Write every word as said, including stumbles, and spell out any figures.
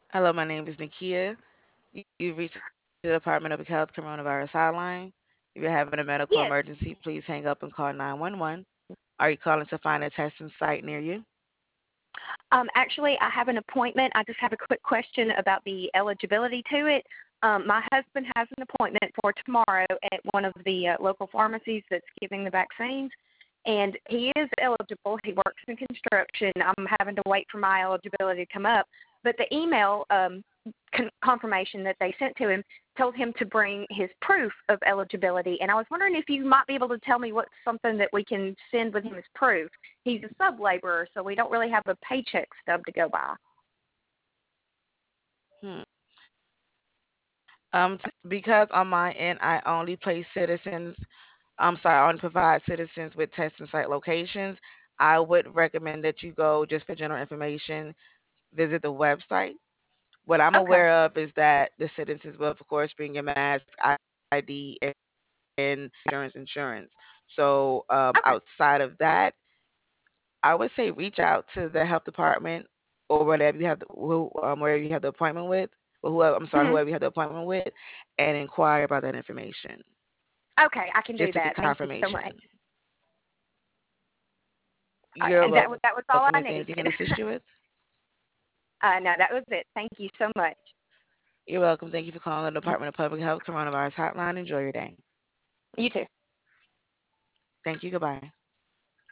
Hello, my name is Nakia. You- You've reached the Department of Health Coronavirus Hotline. If you're having a medical Yes. emergency, please hang up and call nine one one. Are you calling to find a testing site near you? Um, actually, I have an appointment. I just have a quick question about the eligibility to it. Um, my husband has an appointment for tomorrow at one of the uh, local pharmacies that's giving the vaccines, and he is eligible. He works in construction. I'm having to wait for my eligibility to come up. But the email um, con- confirmation that they sent to him told him to bring his proof of eligibility. And I was wondering if you might be able to tell me what's something that we can send with him as proof. He's a sub laborer, so we don't really have a paycheck stub to go by. Hmm. Um, because on my end, I only place citizens. I'm sorry, I only provide citizens with testing site locations. I would recommend that you go just for general information. Visit the website. What I'm Okay. aware of is that the citizens will, of course, bring your mask, I D, and insurance. Insurance. So um, Okay. outside of that, I would say reach out to the health department or whatever you have the, who, um, wherever you have the appointment with, or whoever I'm sorry, hmm whoever you have the appointment with, and inquire about that information Okay, I can do just to that. get Thank you so much. confirmation. All right, You're and that welcome. was that was Is all there I anything I needed. can assist you with? uh, no, that was it. Thank you so much. You're welcome. Thank you for calling the Department of Public Health Coronavirus Hotline. Enjoy your day. You too. Thank you. Goodbye.